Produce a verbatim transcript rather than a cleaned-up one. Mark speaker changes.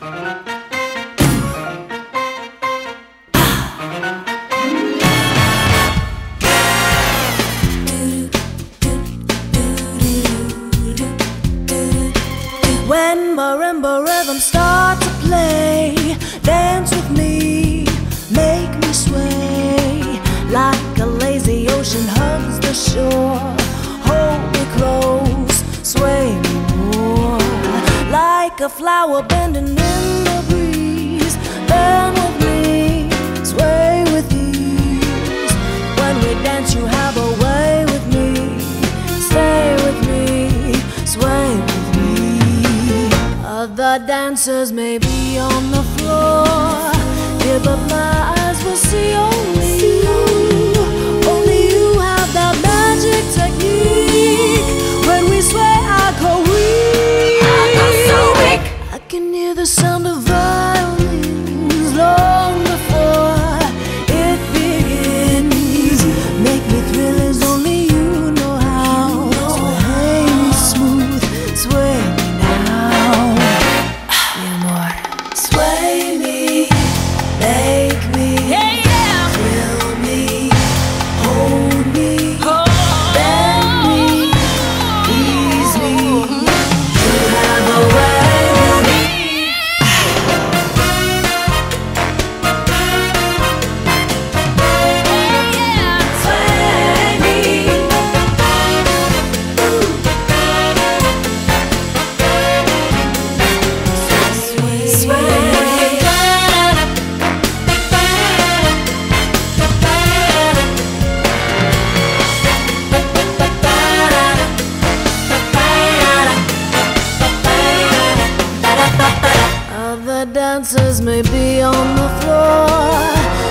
Speaker 1: When marimba rhythms start to play, dance with me, make me sway. Like a lazy ocean hugs the shore, hold me close, sway me more. Like a flower bending in the breeze, bend with me, sway with ease. When we dance you have a way with me, stay with me, sway with me. Other dancers may be on the floor, yeah, but my eyes will see only you. Only you have that magic technique. When we sway, I go weak. I go so weak. I can hear the sound of violins long before it begins. Make me thrill as only you know how. Sway me smooth, sway me now. Sway me, make me, yeah, yeah. Thrill me, hold me, oh, bend me, ease me. You have a way with me. Yeah, yeah. Sway me, sway, sway. Other dancers may be on the floor,